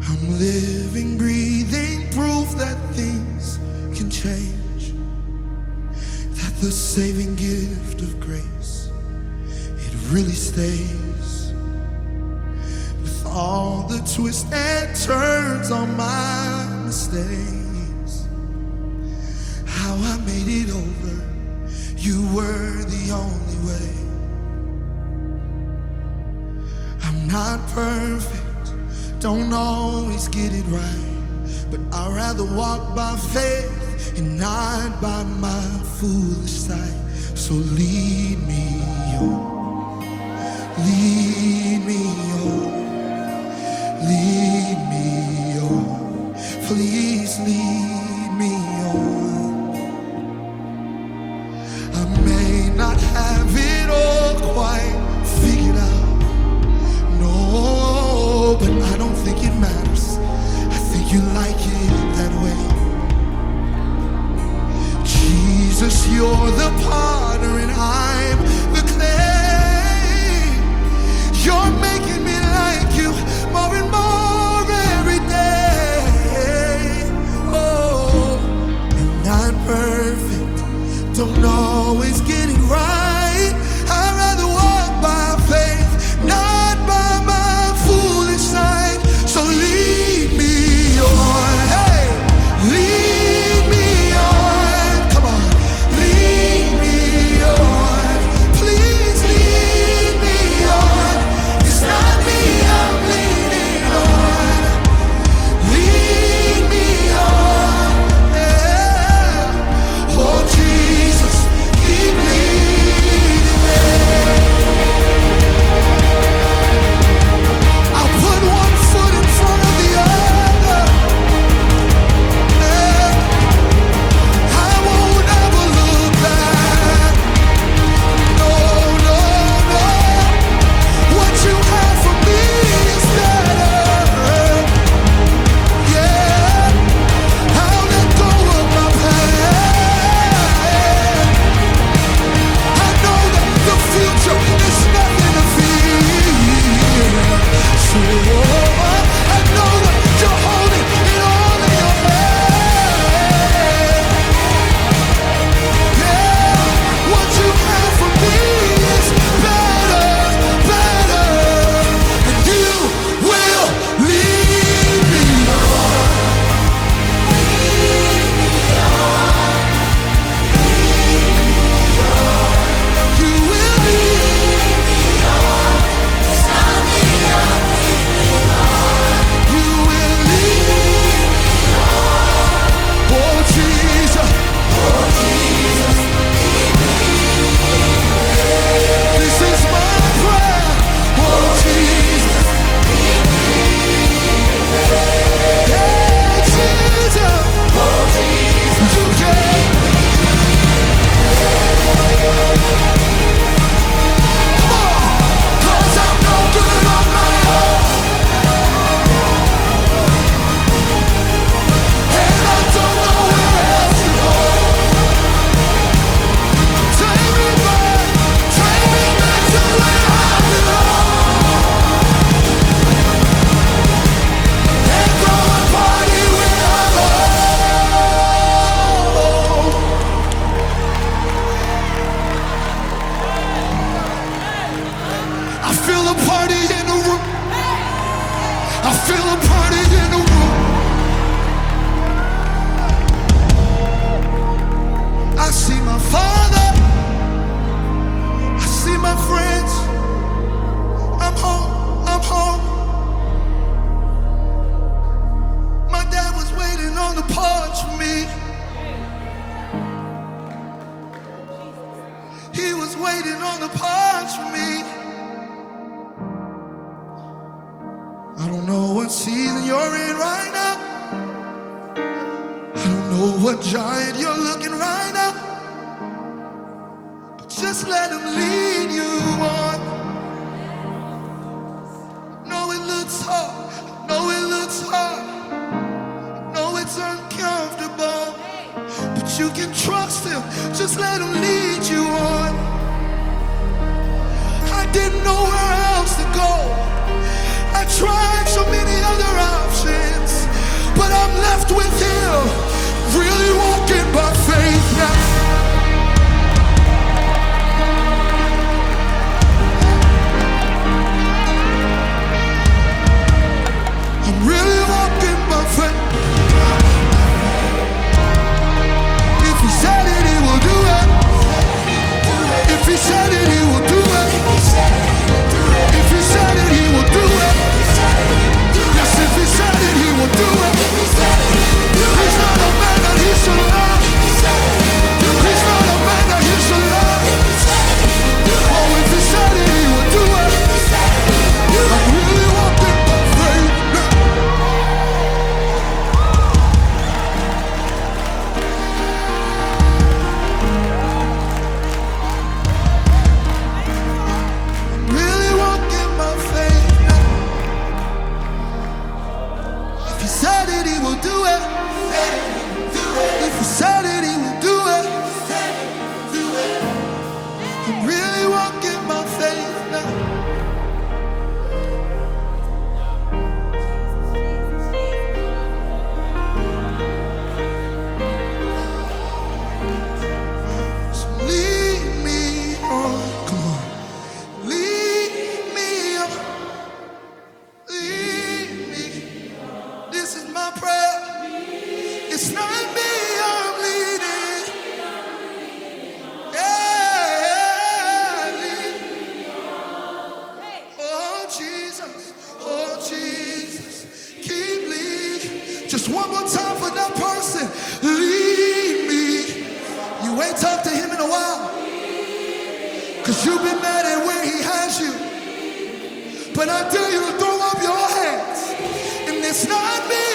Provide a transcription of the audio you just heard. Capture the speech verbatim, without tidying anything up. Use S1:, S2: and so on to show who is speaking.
S1: I'm living, breathing proof that things can change, that the saving gift of grace, it really stays. With all the twists and turns on my mistakes, how I made it over, you were the only way. I'm not perfect, don't always get it right, but I'd rather walk by faith and not by my foolish sight. So lead me on, lead me on, lead me on, please lead me on. I may not have it all quite figured out, no, but I don't think it matters. I think you like it that way. Jesus, you're the potter and I'm the clay. You're making me like you more and more every day. Oh, I'm not perfect, don't always get it right. I'd rather walk by faith, not by my foolish sight. So lead me on, hey, lead me on, come on, lead me on, please lead me on. It's not me I'm leaning on, lead me on, yeah. Oh Jesus, keep leading me. I'll put one foot in front of the other, yeah. I won't ever look back, no, no, no. What you have for me is better, yeah. I'll let go of my past. I know that the future is nothing to fear. So I know that you're holding it all in your hand. Yeah, what you have for me is better, better, and you will lead me on. You will lead me on. It's not me I'm leaning on. You will lead me on. Oh Jesus, oh Jesus, this is my prayer. Oh Jesus, yeah, Jesus, oh Jesus, you can. Come on, 'cause I'm no good on my own, and I don't know where else to go. Take me back, take me back to where I belong, and throw a party when I'm home. I feel a party in the room. I feel a party in the room. I see my father. I see my friends. I'm home. I'm home. My dad was waiting on the porch for me. He was waiting on the porch for me. I don't know what season you're in right now. I don't know what giant you're looking right now. But just let him lead you on. No, it looks hard. No, it looks hard. No, it's uncomfortable. But you can trust him. Just let him lead you on. I didn't know where else to go. I tried so many other options. I'm really walking my faith now. So lead me on, come on. Lead me on, lead me. This is my prayer. It's not me I'm leading. Yeah, lead. Oh Jesus, oh Jesus, keep leading. Just one more time for that person. Lead me. You ain't talked to him in a while, cause you've been mad at where he has you. But I dare you to throw up your hands. And it's not me